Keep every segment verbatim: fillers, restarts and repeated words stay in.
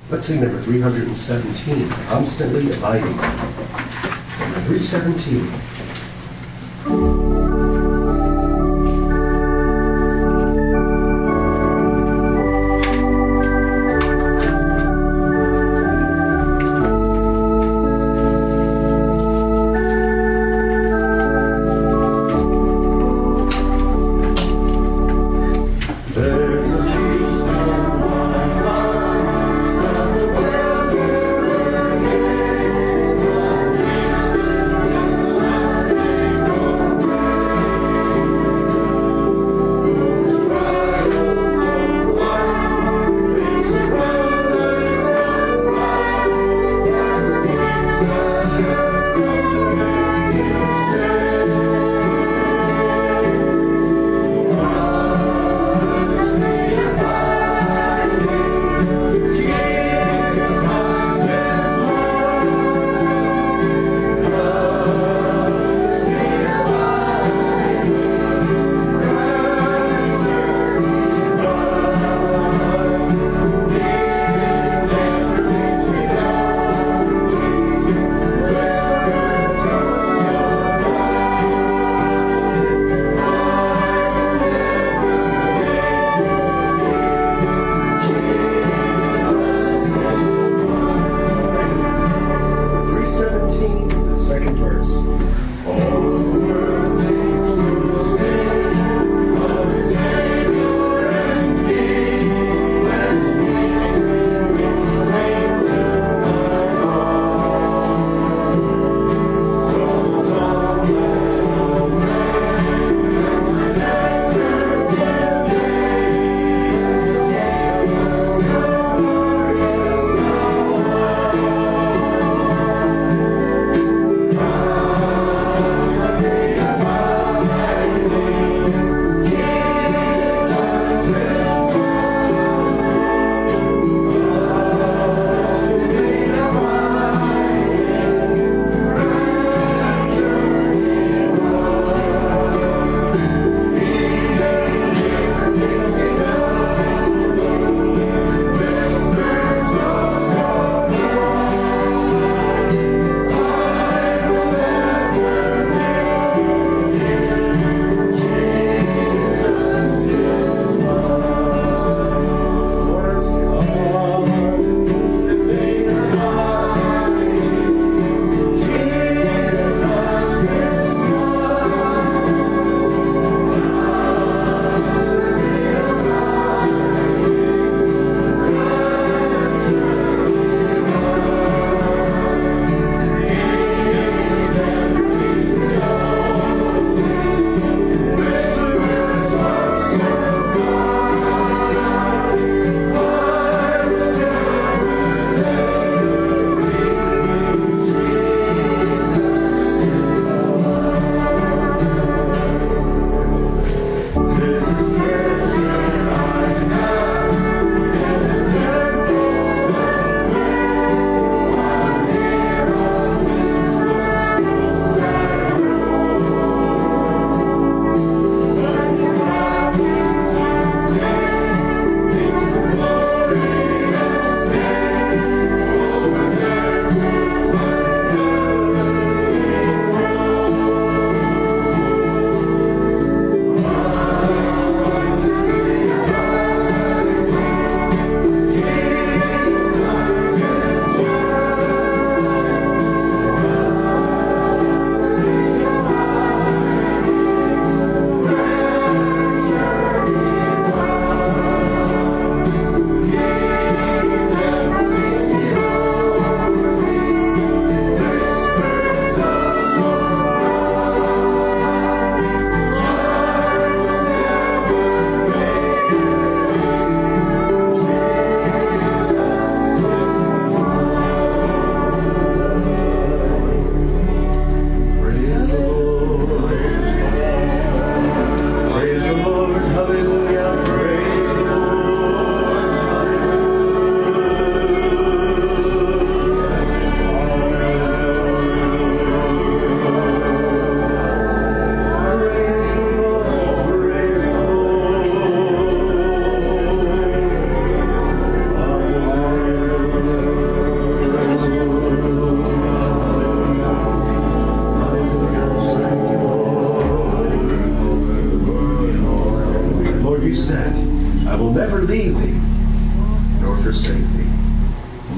Let's sing number three hundred seventeen, Constantly Abiding. Number three seventeen. There's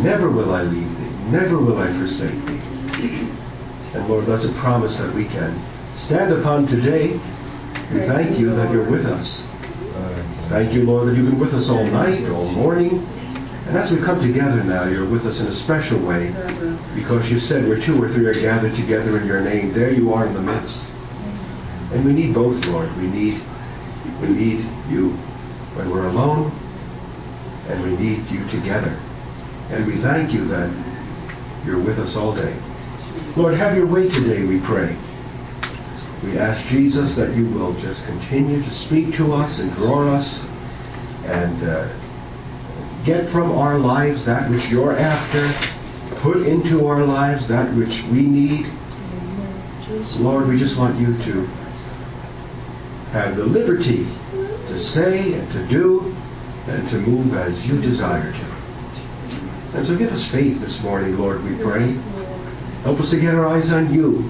never will I leave thee, never will I forsake thee. And Lord, that's a promise that we can stand upon today. We thank you that you're with us. Thank you, Lord, that you've been with us all night, all morning. And as we come together now, you're with us in a special way, because you said where two or three are gathered together in your name, there you are in the midst. And we need both, Lord. We need, we need you when we're alone, and we need you together. And we thank you that you're with us all day. Lord, have your way today, we pray. We ask, Jesus, that you will just continue to speak to us and draw us and uh, get from our lives that which you're after, put into our lives that which we need. Lord, we just want you to have the liberty to say and to do and to move as you desire to. And so give us faith this morning, Lord, we pray. Help us to get our eyes on you.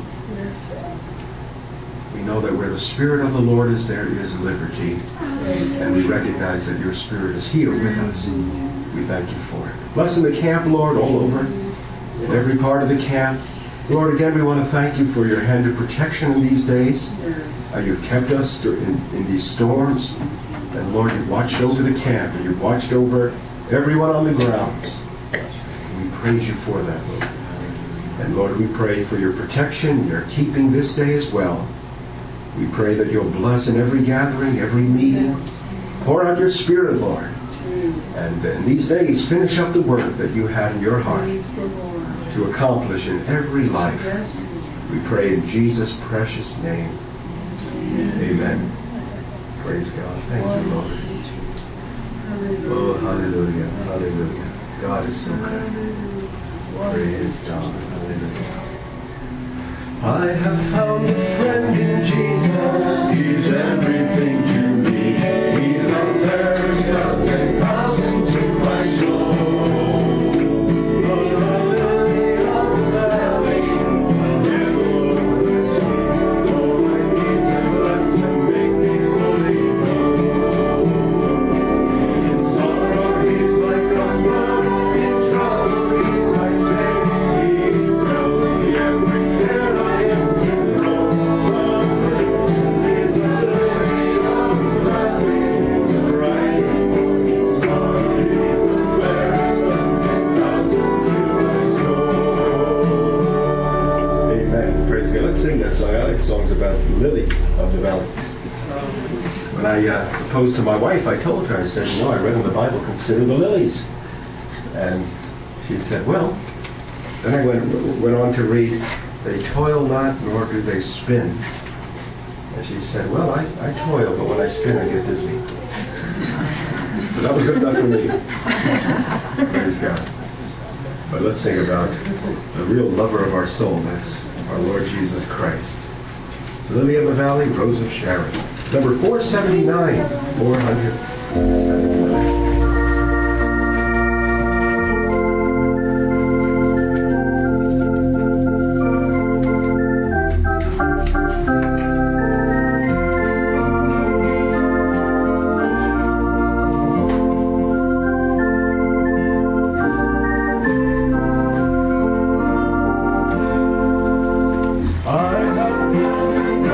We know that where the Spirit of the Lord is, there is liberty. And we recognize that your Spirit is here with us. We thank you for it. Bless in the camp, Lord, all over, in every part of the camp. Lord, again, we want to thank you for your hand of protection in these days. Uh, you've kept us in, in these storms. And Lord, you've watched over the camp, and you've watched over everyone on the grounds. We praise you for that, Lord. And Lord, we pray for your protection, your keeping this day as well. We pray that you'll bless in every gathering, every meeting. Pour out your Spirit, Lord. And in these days, finish up the work that you had in your heart to accomplish in every life. We pray in Jesus' precious name. Amen. Praise God. Thank you, Lord. Oh, hallelujah. Hallelujah. God is so good. Praise God. Hallelujah. I have found a friend in Jesus. He's everything to me. He's the first of ten thousand to my soul. The lily of the valley, the devil of the sea. All my needs have left to make me fully known. In sorrow he's my comfort, in trouble he's my strength. He throws me every care I am to know. He's the lily of the valley, the bright morning star. He's the fairest of ten thousand to my soul. Amen. Praise God. Let's sing that song. I like songs about the lily of the valley. When I uh, proposed to my wife, I told her, I said, you know, I read in the Bible, consider the lilies. And she said, well, then I went, went on to read, they toil not, nor do they spin. And she said, well, I, I toil, but when I spin, I get dizzy. So that was good enough for me. Praise God. But let's sing about the real lover of our soul. That's our Lord Jesus Christ. Lily of the Valley, Rose of Sharon. Number four seventy-nine. four seventy-nine.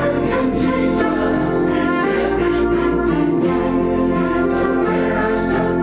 Jesus,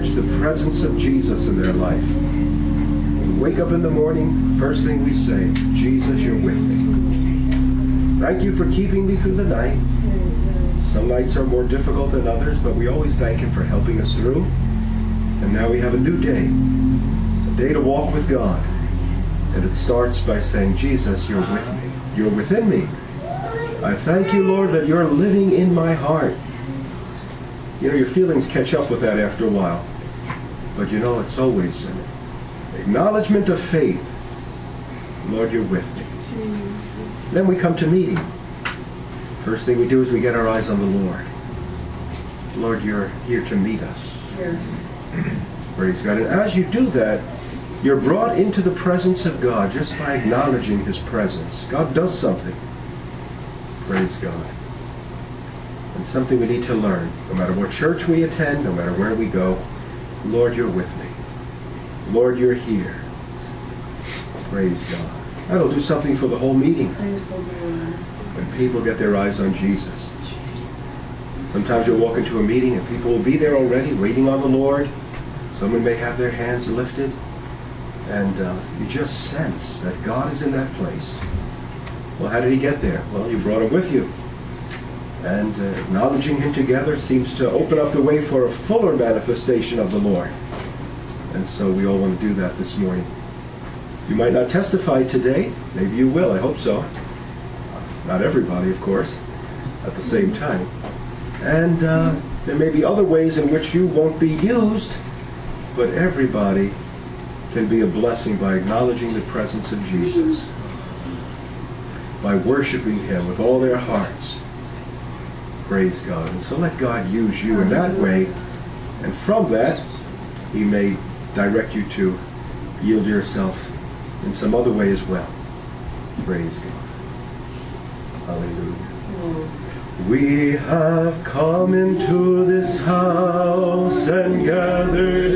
acknowledge the presence of Jesus in their life. When we wake up in the morning, first thing we say, Jesus, you're with me. Thank you for keeping me through the night. Some nights are more difficult than others, but we always thank him for helping us through. And now we have a new day, a day to walk with God. And it starts by saying, Jesus, you're with me. You're within me. I thank you, Lord, that you're living in my heart. You know, your feelings catch up with that after a while. But you know, it's always an acknowledgement of faith. Lord, you're with me. Then we come to meeting. First thing we do is we get our eyes on the Lord. Lord, you're here to meet us. Yes. Praise God. And as you do that, you're brought into the presence of God just by acknowledging his presence. God does something. Praise God. And something we need to learn. No matter what church we attend, no matter where we go, Lord, you're with me. Lord, you're here. Praise God. That'll do something for the whole meeting. When people get their eyes on Jesus. Sometimes you'll walk into a meeting and people will be there already, waiting on the Lord. Someone may have their hands lifted. And uh, you just sense that God is in that place. Well, how did he get there? Well, you brought him with you. And uh, acknowledging him together seems to open up the way for a fuller manifestation of the Lord. And so we all want to do that this morning. You might not testify today. Maybe you will. I hope so. Not everybody, of course, at the same time. And uh, there may be other ways in which you won't be used, but everybody can be a blessing by acknowledging the presence of Jesus, by worshiping him with all their hearts. Praise God. And so let God use you in that way, and from that, he may direct you to yield yourself in some other way as well. Praise God. Hallelujah. We have come into this house and gathered